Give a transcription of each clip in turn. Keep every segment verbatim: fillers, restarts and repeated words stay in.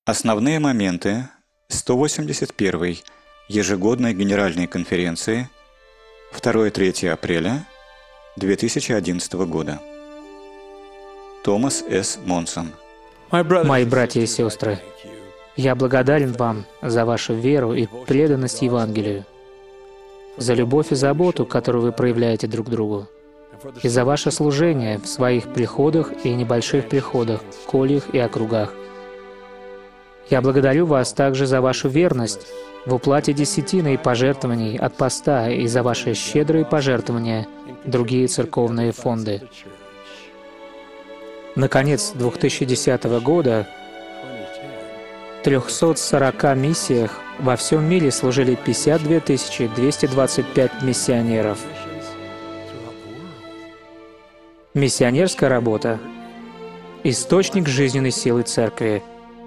Основные моменты сто восемьдесят первой ежегодной генеральной конференции второе-третье апреля две тысячи одиннадцатого года. Томас С. Монсон. Мои братья и сестры, я благодарен вам за вашу веру и преданность Евангелию, за любовь и заботу, которую вы проявляете друг другу, и за ваше служение в своих приходах и небольших приходах, кольях и округах. Я благодарю вас также за вашу верность в уплате десятины и пожертвований от поста и за ваши щедрые пожертвования в другие церковные фонды. Наконец, две тысячи десятого года в трёхстах сорока миссиях во всем мире служили пятьдесят две тысячи двести двадцать пять миссионеров. Миссионерская работа — источник жизненной силы Церкви.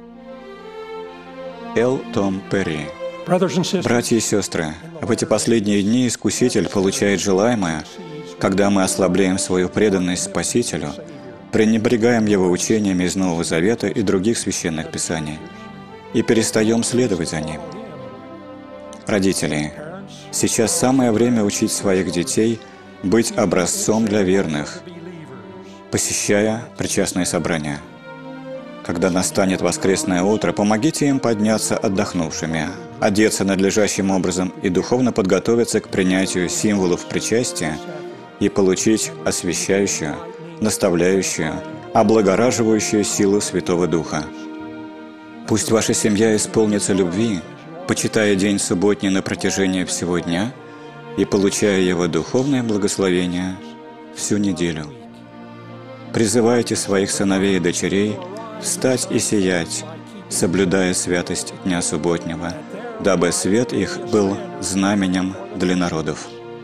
Л. Том Перри. Братья и сестры, в эти последние дни Искуситель получает желаемое, когда мы ослабляем свою преданность Спасителю, пренебрегаем Его учениями из Нового Завета и других священных писаний и перестаем следовать за Ним. Родители, сейчас самое время учить своих детей быть образцом для верных, посещая причастные собрания. Когда настанет воскресное утро, помогите им подняться отдохнувшими, одеться надлежащим образом и духовно подготовиться к принятию символов причастия и получить освящающую, наставляющую, облагораживающую силу Святого Духа. Пусть ваша семья исполнится любви, почитая день субботний на протяжении всего дня и получая его духовное благословение всю неделю. Призывайте своих сыновей и дочерей встать и сиять, соблюдая святость Дня Субботнего, дабы свет их был знаменем для народов.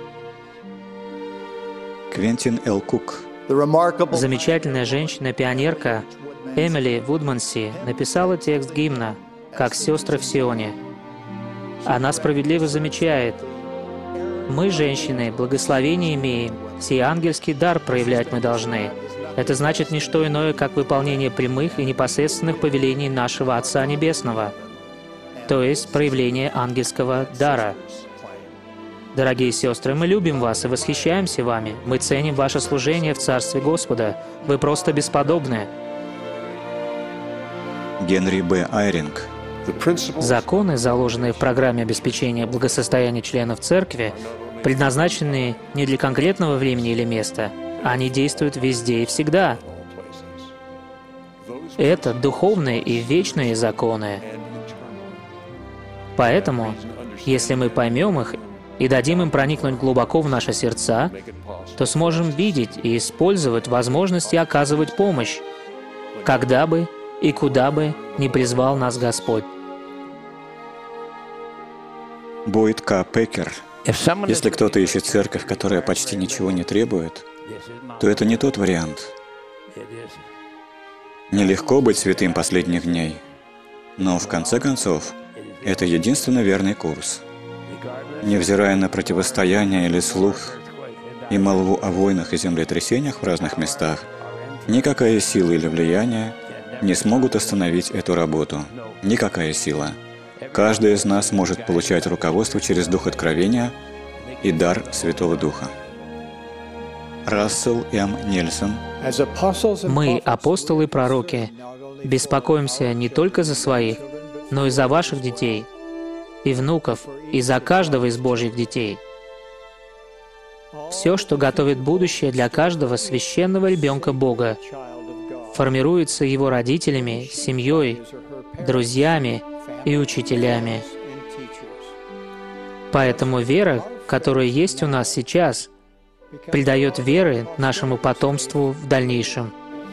Квентин Л. Кук. Замечательная женщина-пионерка Эмили Вудманси написала текст гимна «Как сестры в Сионе». Она справедливо замечает: «Мы, женщины, благословение имеем, сей ангельский дар проявлять мы должны. Это значит не что иное, как выполнение прямых и непосредственных повелений нашего Отца Небесного, то есть проявление ангельского дара. Дорогие сестры, мы любим вас и восхищаемся вами. Мы ценим ваше служение в Царстве Господа. Вы просто бесподобны». Генри Б. Айринг. Законы, заложенные в программе обеспечения благосостояния членов Церкви, предназначены не для конкретного времени или места. Они действуют везде и всегда. Это духовные и вечные законы. Поэтому, если мы поймем их и дадим им проникнуть глубоко в наши сердца, то сможем видеть и использовать возможности оказывать помощь, когда бы и куда бы ни призвал нас Господь. Бойд К. Пекер. Если кто-то ищет церковь, которая почти ничего не требует, то это не тот вариант. Нелегко быть святым последних дней, но в конце концов, это единственно верный курс. Невзирая на противостояние или слух и молву о войнах и землетрясениях в разных местах, никакая сила или влияние не смогут остановить эту работу. Никакая сила. Каждый из нас может получать руководство через Дух Откровения и дар Святого Духа. Рассел М. Нельсон. Мы, апостолы и пророки, беспокоимся не только за своих, но и за ваших детей, и внуков, и за каждого из Божьих детей. Все, что готовит будущее для каждого священного ребенка Бога, формируется его родителями, семьей, друзьями и учителями. Поэтому вера, которая есть у нас сейчас, придает веры нашему потомству в дальнейшем.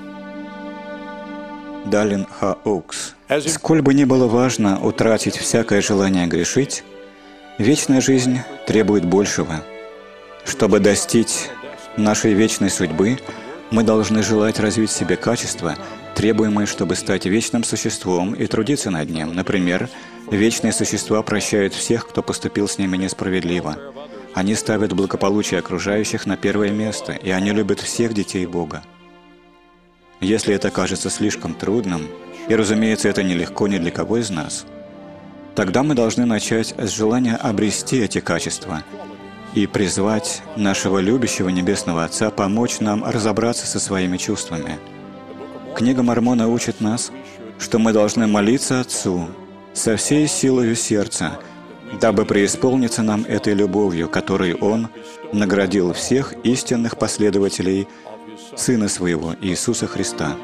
Далин Х. Оукс. Сколь бы ни было важно утратить всякое желание грешить, вечная жизнь требует большего. Чтобы достичь нашей вечной судьбы, мы должны желать развить в себе качества, требуемые, чтобы стать вечным существом и трудиться над ним. Например, вечные существа прощают всех, кто поступил с ними несправедливо. Они ставят благополучие окружающих на первое место, и они любят всех детей Бога. Если это кажется слишком трудным, И, разумеется, это нелегко ни для кого из нас. Тогда мы должны начать с желания обрести эти качества и призвать нашего любящего Небесного Отца помочь нам разобраться со своими чувствами. Книга Мормона учит нас, что мы должны молиться Отцу со всей силою сердца, дабы преисполниться нам этой любовью, которой Он наградил всех истинных последователей Сына Своего Иисуса Христа.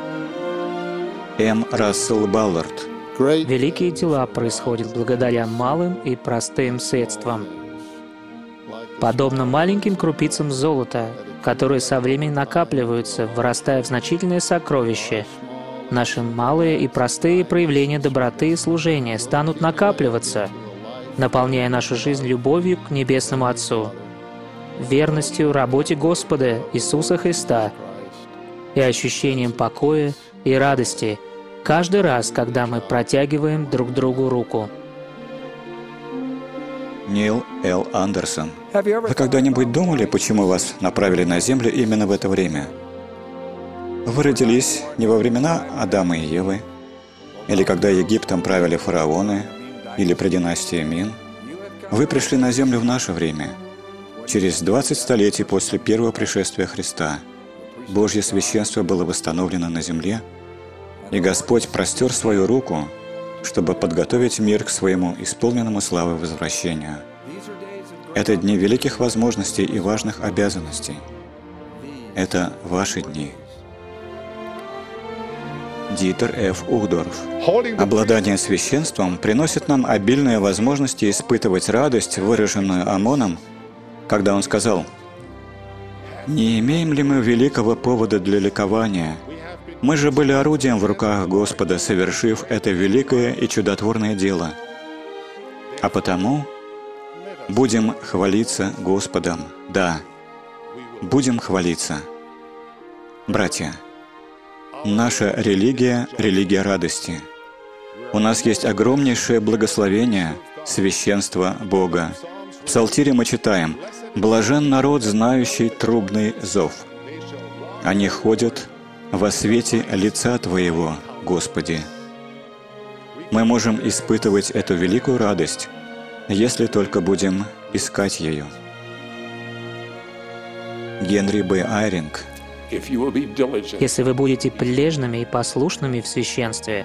М. Рассел Баллард. Великие дела происходят благодаря малым и простым средствам. Подобно маленьким крупицам золота, которые со временем накапливаются, вырастая в значительное сокровище, наши малые и простые проявления доброты и служения станут накапливаться, наполняя нашу жизнь любовью к Небесному Отцу, верностью работе Господа Иисуса Христа и ощущением покоя и радости каждый раз, когда мы протягиваем друг другу руку. Нил Л. Андерсон. Вы когда-нибудь думали, почему вас направили на Землю именно в это время? Вы родились не во времена Адама и Евы, или когда Египтом правили фараоны, или при династии Мин. Вы пришли на Землю в наше время, через двадцать столетий после первого пришествия Христа. Божье священство было восстановлено на земле, и Господь простер свою руку, чтобы подготовить мир к своему исполненному славы возвращению. Это дни великих возможностей и важных обязанностей. Это ваши дни. Дитер Ф. Ухдорф. Обладание священством приносит нам обильные возможности испытывать радость, выраженную Амоном, когда он сказал: «Не имеем ли мы великого повода для ликования? Мы же были орудием в руках Господа, совершив это великое и чудотворное дело. А потому будем хвалиться Господом. Да, будем хвалиться». Братья, наша религия — религия радости. У нас есть огромнейшее благословение, священство Бога. В Псалтире мы читаем: «Блажен народ, знающий трубный зов. Они ходят во свете лица Твоего, Господи». Мы можем испытывать эту великую радость, если только будем искать ее. Генри Б. Айринг. Если вы будете прилежными и послушными в священстве,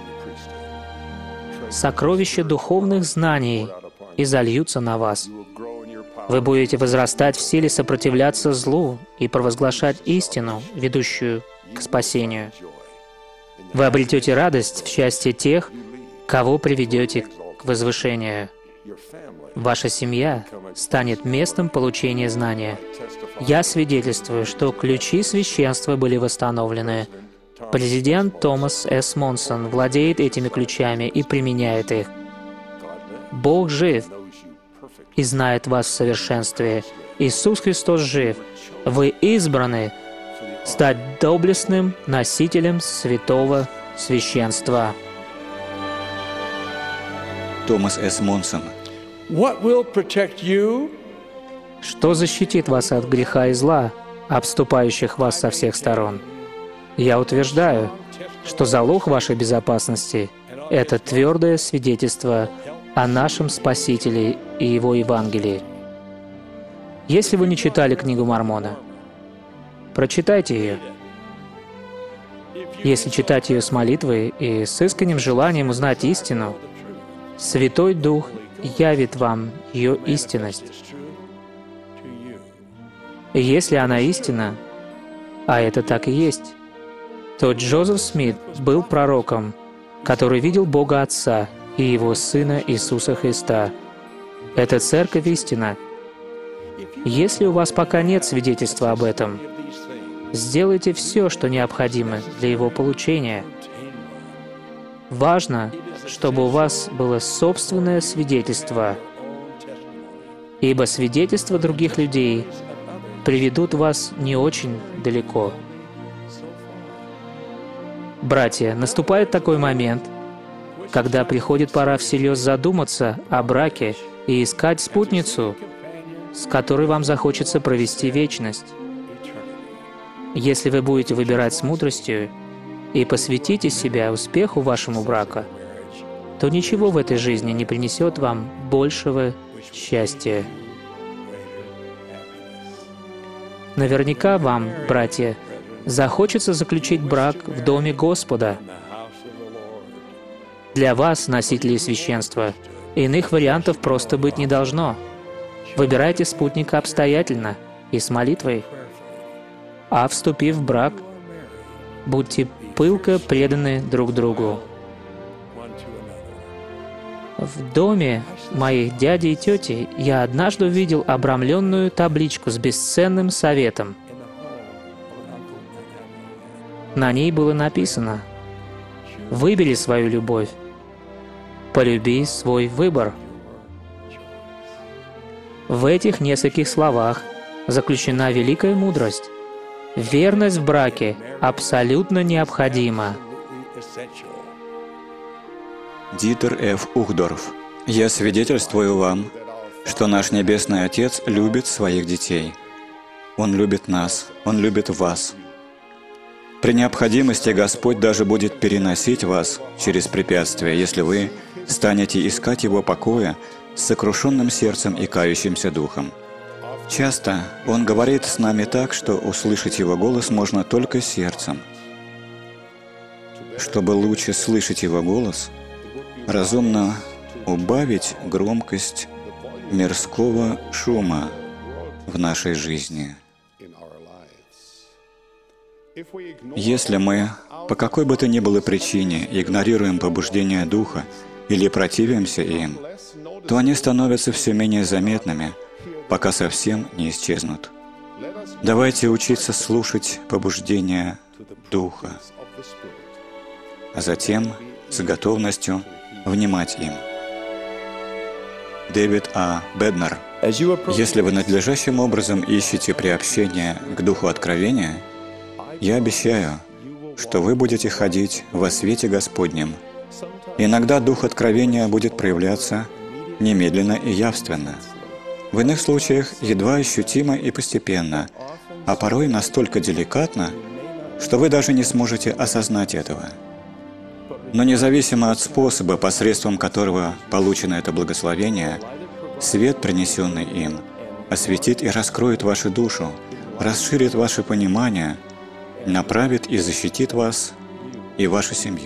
сокровища духовных знаний изольются на вас. Вы будете возрастать в силе сопротивляться злу и провозглашать истину, ведущую к спасению. Вы обретете радость в счастье тех, кого приведете к возвышению. Ваша семья станет местом получения знания. Я свидетельствую, что ключи священства были восстановлены. Президент Томас С. Монсон владеет этими ключами и применяет их. Бог жив и знает вас в совершенстве. Иисус Христос жив. Вы избраны стать доблестным носителем святого священства. Томас С. Монсон. Что защитит вас от греха и зла, обступающих вас со всех сторон? Я утверждаю, что залог вашей безопасности — это твердое свидетельство о нашем Спасителе и Его Евангелии. Если вы не читали книгу Мормона, прочитайте ее. Если читать ее с молитвой и с искренним желанием узнать истину, Святой Дух явит вам ее истинность. И если она истина, а это так и есть, то Джозеф Смит был пророком, который видел Бога Отца и Его Сына Иисуса Христа. Это Церковь истина. Если у вас пока нет свидетельства об этом, сделайте все, что необходимо для его получения. Важно, чтобы у вас было собственное свидетельство, ибо свидетельства других людей приведут вас не очень далеко. Братья, наступает такой момент, когда приходит пора всерьез задуматься о браке и искать спутницу, с которой вам захочется провести вечность. Если вы будете выбирать с мудростью, и посвятите себя успеху вашему брака, то ничего в этой жизни не принесет вам большего счастья. Наверняка вам, братья, захочется заключить брак в доме Господа. Для вас, носителей священства, иных вариантов просто быть не должно. Выбирайте спутника обстоятельно и с молитвой. А вступив в брак, будьте пылко преданы друг другу. В доме моих дяди и тети я однажды увидел обрамленную табличку с бесценным советом. На ней было написано: «Выбери свою любовь, полюби свой выбор». В этих нескольких словах заключена великая мудрость. Верность в браке абсолютно необходима. Дитер Ф. Ухдорф. «Я свидетельствую вам, что наш Небесный Отец любит своих детей. Он любит нас, Он любит вас. При необходимости Господь даже будет переносить вас через препятствия, если вы станете искать Его покоя с сокрушенным сердцем и кающимся духом. Часто Он говорит с нами так, что услышать Его голос можно только сердцем. Чтобы лучше слышать Его голос, разумно убавить громкость мирского шума в нашей жизни. Если мы по какой бы то ни было причине игнорируем побуждения Духа или противимся им, то они становятся все менее заметными, пока совсем не исчезнут. Давайте учиться слушать побуждения Духа, а затем с готовностью внимать им. Дэвид А. Беднер. Если вы надлежащим образом ищете приобщение к Духу Откровения, я обещаю, что вы будете ходить во свете Господнем. Иногда Дух Откровения будет проявляться немедленно и явственно. В иных случаях едва ощутимо и постепенно, а порой настолько деликатно, что вы даже не сможете осознать этого. Но независимо от способа, посредством которого получено это благословение, свет, принесенный им, осветит и раскроет вашу душу, расширит ваше понимание, направит и защитит вас и вашу семью.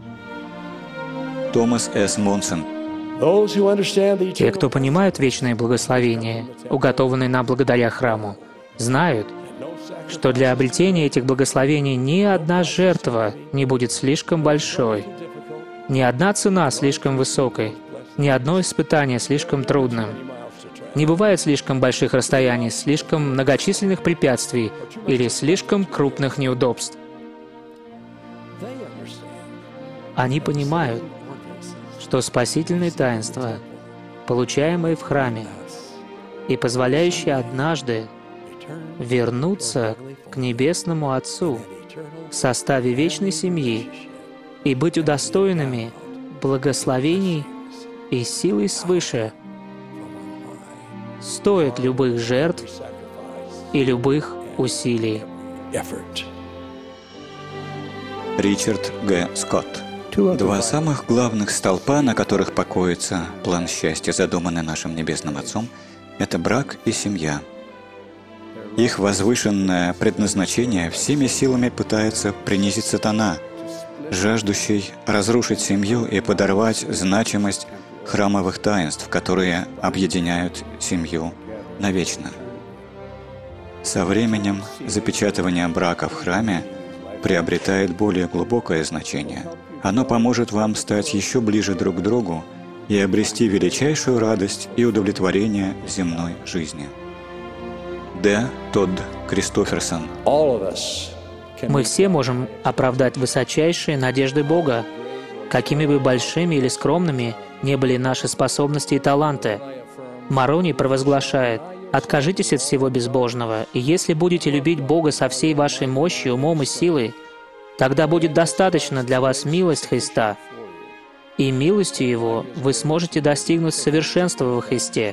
Томас С. Монсон. Те, кто понимают вечное благословение, уготованное нам благодаря храму, знают, что для обретения этих благословений ни одна жертва не будет слишком большой, ни одна цена слишком высокой, ни одно испытание слишком трудным. Не бывает слишком больших расстояний, слишком многочисленных препятствий или слишком крупных неудобств. Они понимают, что спасительные таинства, получаемые в храме и позволяющие однажды вернуться к Небесному Отцу в составе вечной семьи и быть удостоенными благословений и силой свыше, стоит любых жертв и любых усилий. Ричард Г. Скотт. Два самых главных столпа, на которых покоится план счастья, задуманный нашим Небесным Отцом, это брак и семья. Их возвышенное предназначение всеми силами пытается принизить сатана, жаждущий разрушить семью и подорвать значимость храмовых таинств, которые объединяют семью навечно. Со временем запечатывание брака в храме приобретает более глубокое значение. Оно поможет вам стать еще ближе друг к другу и обрести величайшую радость и удовлетворение в земной жизни. Д. Тодд Кристоферсон. Мы все можем оправдать высочайшие надежды Бога, какими бы большими или скромными не были наши способности и таланты. Морони провозглашает: «Откажитесь от всего безбожного, и если будете любить Бога со всей вашей мощью, умом и силой, тогда будет достаточно для вас милость Христа, и милостью Его вы сможете достигнуть совершенства во Христе».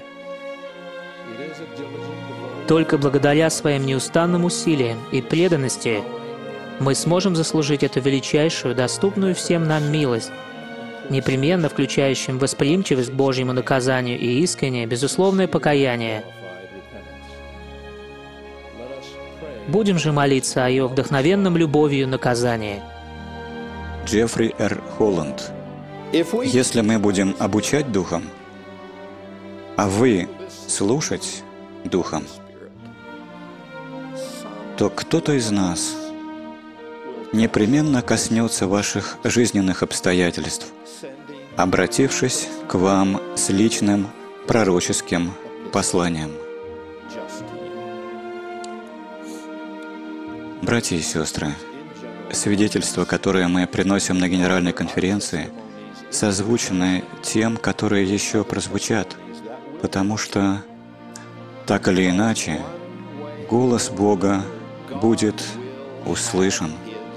Только благодаря своим неустанным усилиям и преданности мы сможем заслужить эту величайшую, доступную всем нам милость, непременно включающим восприимчивость к Божьему наказанию и искреннее, безусловное покаяние. Будем же молиться о Ее вдохновенном любовью наказании. Джеффри Р. Холланд. Если мы будем обучать Духом, а вы слушать Духом, то кто-то из нас непременно коснется ваших жизненных обстоятельств, обратившись к вам с личным пророческим посланием. Братья и сестры, свидетельства, которые мы приносим на Генеральной конференции, созвучны тем, которые еще прозвучат, потому что, так или иначе, голос Бога будет услышан.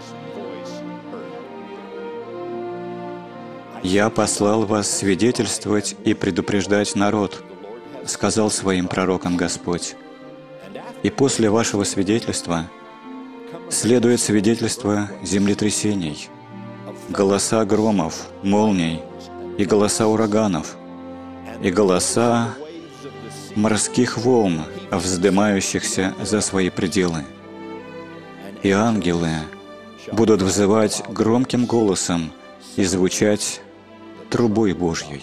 «Я послал вас свидетельствовать и предупреждать народ», — сказал своим пророкам Господь. «И после вашего свидетельства следует свидетельство землетрясений, голоса громов, молний и голоса ураганов, и голоса морских волн, вздымающихся за свои пределы. И ангелы будут взывать громким голосом и звучать трубой Божьей».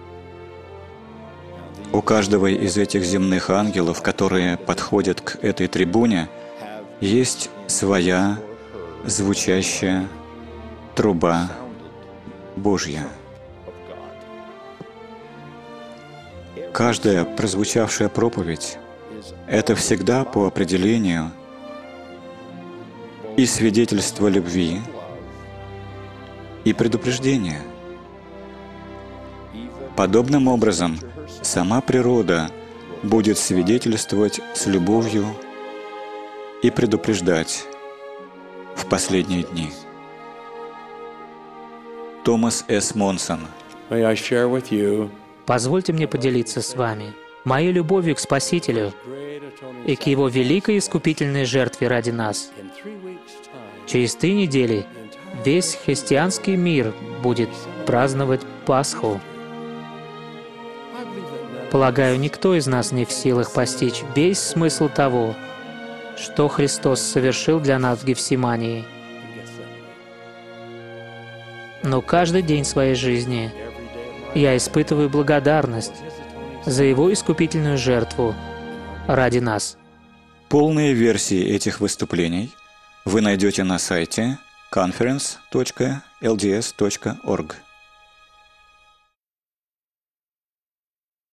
У каждого из этих земных ангелов, которые подходят к этой трибуне, есть своя звучащая труба Божья. Каждая прозвучавшая проповедь — это всегда по определению и свидетельство любви, и предупреждение. Подобным образом, сама природа будет свидетельствовать с любовью и предупреждать в последние дни. Томас С. Монсон. Позвольте мне поделиться с вами моей любовью к Спасителю и к Его великой искупительной жертве ради нас. Через три недели весь христианский мир будет праздновать Пасху. Полагаю, никто из нас не в силах постичь весь смысл того, что Христос совершил для нас в Гефсимании. Но каждый день своей жизни я испытываю благодарность за Его искупительную жертву ради нас. Полные версии этих выступлений вы найдете на сайте конференс точка эл ди эс точка орг.